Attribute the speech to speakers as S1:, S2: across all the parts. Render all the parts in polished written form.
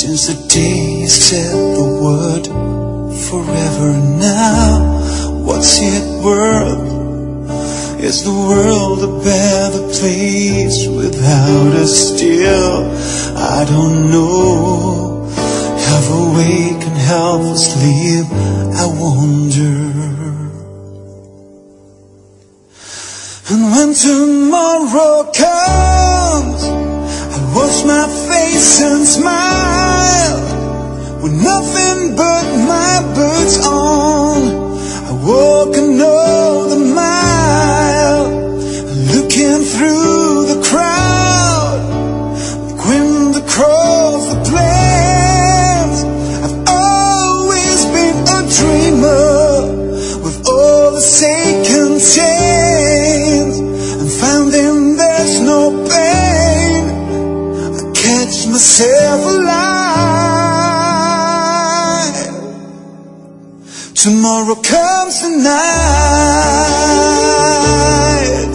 S1: Since the day you said the word forever, now what's it worth? Is the world a better place without us still? I don't know. Half awake and half asleep, I wonder. And when tomorrow comes, I wash my face and smile, with nothing but my boots on. I walk another mile, looking through the crowd, like wind across the plains. I've always been a dreamer, with all the aching chains, and finding there's no pain. I catch myself alive. Tomorrow comes the night.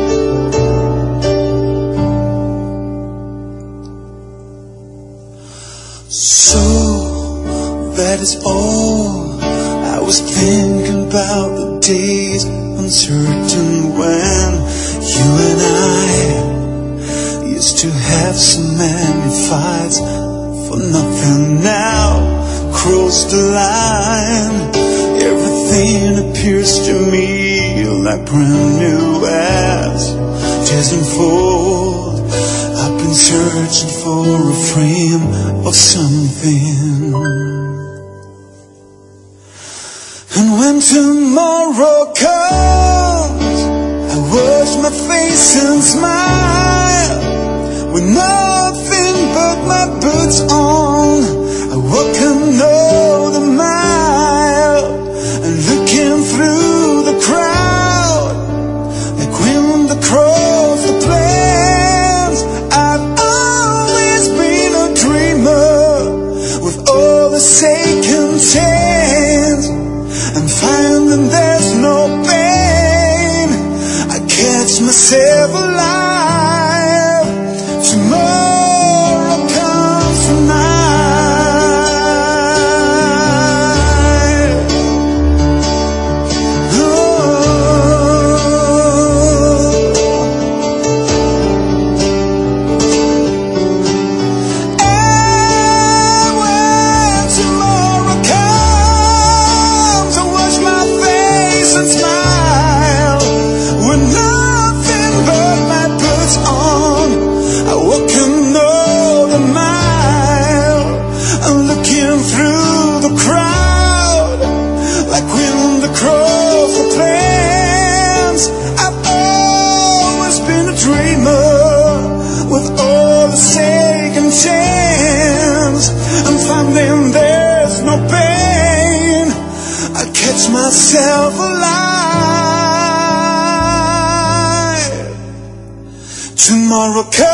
S1: So that is all. I was thinking about the days uncertain when you and I used to have so many fights for nothing. Now cross the line, everything appears to me like brand new as just unfold. I've been searching for a frame of something. And when tomorrow comes, I wash my face and smile, with nothing but my boots on. I walk another mile, and looking through the crowd, like wind across the plains. I've always been a dreamer, with all the aching chains, and finding there's no pain. I catch myself alive. Tomorrow comes tonight. Oh. And when tomorrow comes, I wash my face and smile, with nothing but my boots on. I walk another mile, I'm looking through the crowd, like wind across the plains. I've always been a dreamer, with all the aching chains, and finding there's no pain. I catch myself alive. Tomorrow comes.